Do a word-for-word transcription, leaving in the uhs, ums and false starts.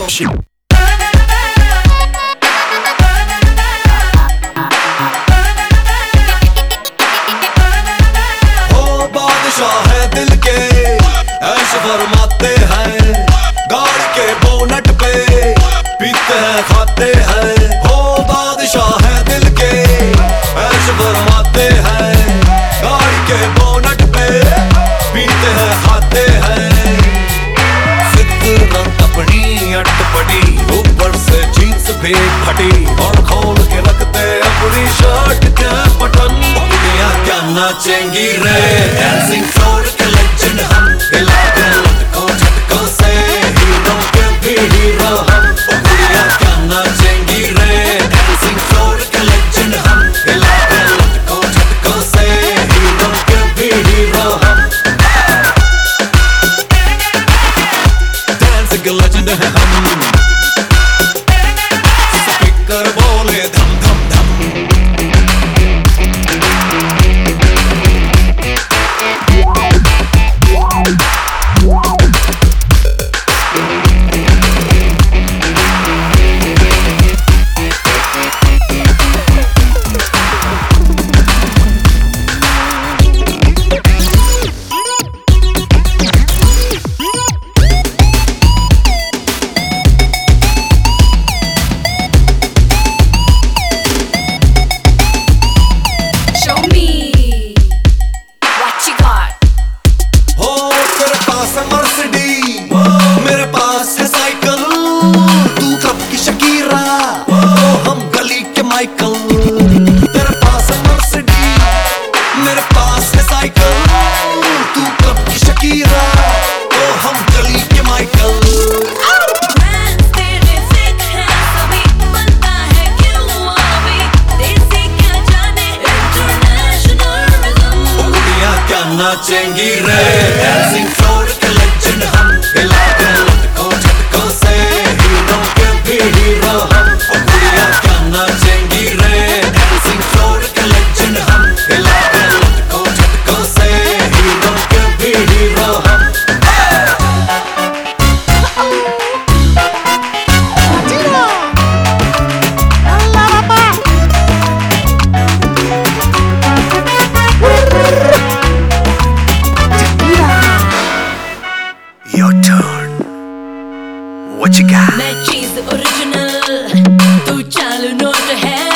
फरमाते हैं गाड़ी के बोनट पे पीते हैं खाते हैं। हो बादशाह है दिल के ऐश फरमाते हैं गाड़ी के बोनट पे पीते हैं खाते हैं। फितरत अपनी अटपटी ऊपर से जींस भी फटी और खोल के रखते अपनी शर्ट के बटन। दुनिया क्या नाचेंगी रे डांसिंग फ्लोर के लेजेंड हम हिला के लटको झटको से हीरो के भी हीरो हम। दुनिया क्या नाचेंगी रे डांसिंग फ्लोर के लेजेंड हम हिला के लटको झटको से हीरो के भी हीरो हम। डांसिंग के लेजेंड है हम स्पीकर बोले धम धम धम। मेरे पास है साइकिल तू कब की शकीरा हम गली के माइकल। तेरे पास है मर्सिडीज मेरे पास है साइकिल तू कब की शकीरा हम गली के माइकल। नाचेंगी रे डांसिंग फ्लोर के लेजेंड हम हिला के लटको झटको से हीरो के भी हीरो हम। दुनिया क्या नाचेंगी रे डांसिंग फ्लोर के लेजेंड हम हिला के लटको झटको से हीरो के भी हीरो हम। Your turn. What you got? मैं चीज ओरिजिनल तू चालू नोट है।